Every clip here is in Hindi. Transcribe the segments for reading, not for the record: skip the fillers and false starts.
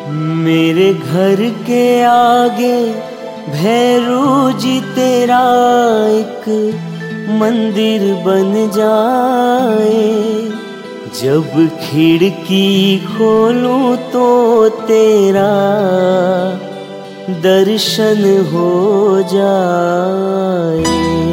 मेरे घर के आगे भैरू जी तेरा एक मंदिर बन जाए। जब खिड़की खोलूं तो तेरा दर्शन हो जाए।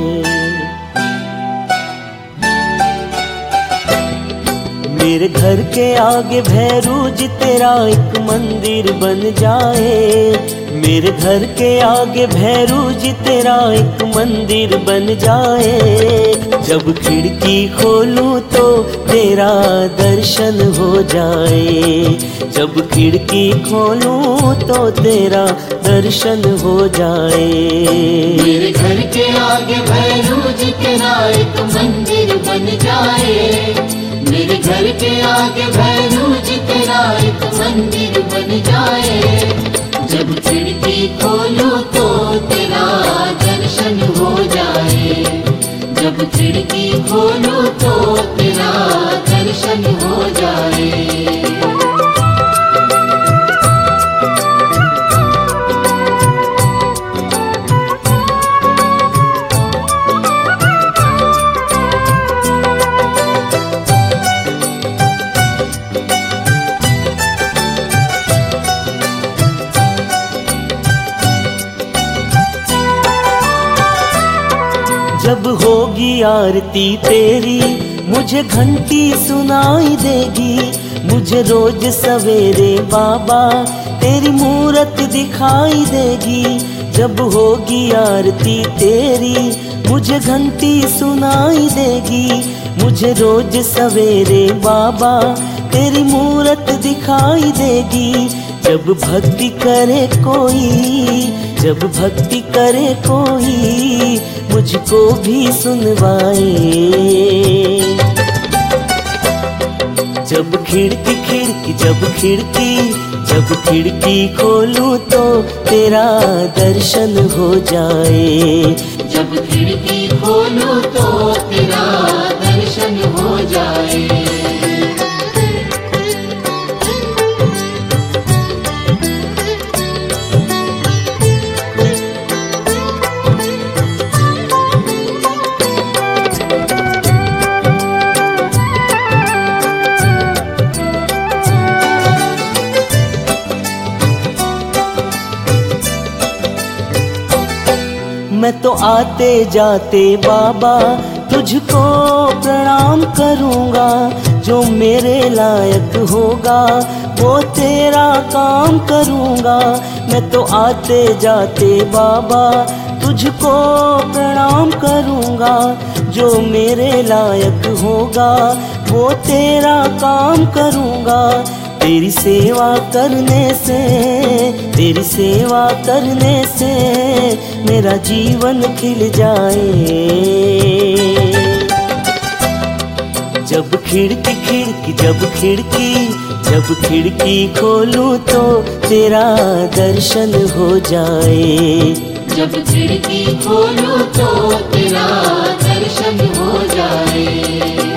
मेरे घर के आगे भैरू जी तेरा एक मंदिर बन जाए। मेरे घर के आगे भैरू जी तेरा एक मंदिर बन जाए। जब खिड़की खोलूं तो तेरा दर्शन हो जाए। जब खिड़की खोलूं तो तेरा दर्शन हो जाए। मेरे घर के आगे भैरू जी तेरा एक मंदिर बन जाए। मेरे घर के आगे भैरू जी तेरा एक मंदिर बन जाए। जब खिड़की खोलूं तो तेरा दर्शन हो जाए। जब खिड़की खोलूं तो तेरा दर्शन हो जाए। जब होगी आरती तेरी मुझे घंटी सुनाई देगी। मुझे रोज सवेरे बाबा तेरी मूरत दिखाई देगी। जब होगी आरती तेरी मुझे घंटी सुनाई देगी। मुझे रोज सवेरे बाबा तेरी मूरत दिखाई देगी। जब भक्ति करे कोई, जब भक्ति करे कोई मुझको भी सुनवाए। जब खिड़की खोलूं तो तेरा दर्शन हो जाए। जब खिड़की खोलूं तो तेरा दर्शन हो जाए। मैं तो आते जाते बाबा तुझको प्रणाम करूँगा। जो मेरे लायक होगा वो तेरा काम करूँगा। मैं तो आते जाते बाबा तुझको प्रणाम करूँगा। जो मेरे लायक होगा वो तेरा काम करूँगा। तेरी सेवा करने से, तेरी सेवा करने से मेरा जीवन खिल जाए। जब खिड़की खोलूं तो तेरा दर्शन हो जाए। जब खिड़की खोलूं तो तेरा दर्शन हो जाए।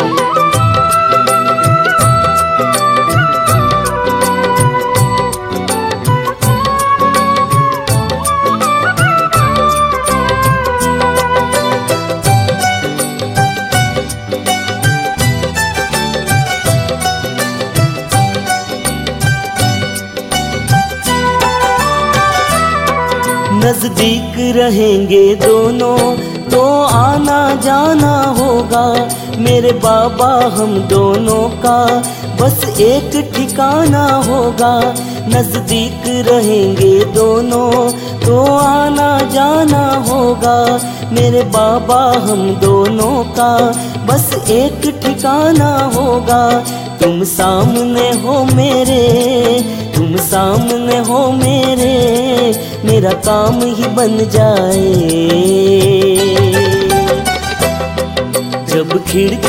नजदीक रहेंगे दोनों तो आना जाना होगा। मेरे बाबा हम दोनों का बस एक ठिकाना होगा। नजदीक रहेंगे दोनों तो आना जाना होगा। मेरे बाबा हम दोनों का बस एक ठिकाना होगा। तुम सामने हो मेरे, तुम सामने हो मेरे, मेरा काम ही बन जाए। जब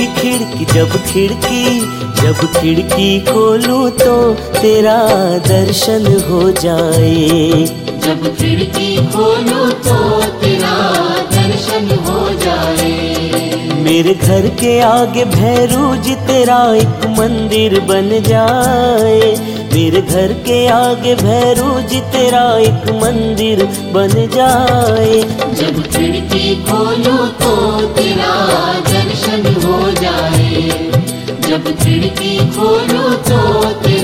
खिड़की खोलूं तो तेरा दर्शन हो जाए। जब खिड़की खोलूं तो तेरा दर्शन हो जाए। मेरे घर के आगे भैरू जी तेरा एक मंदिर बन जाए। मेरे घर के आगे भैरू जी तेरा एक मंदिर बन जाए। जब खिड़की खोलूं तो तेरा दर्शन हो जाए, जब खिड़की खोलूं तो तेरा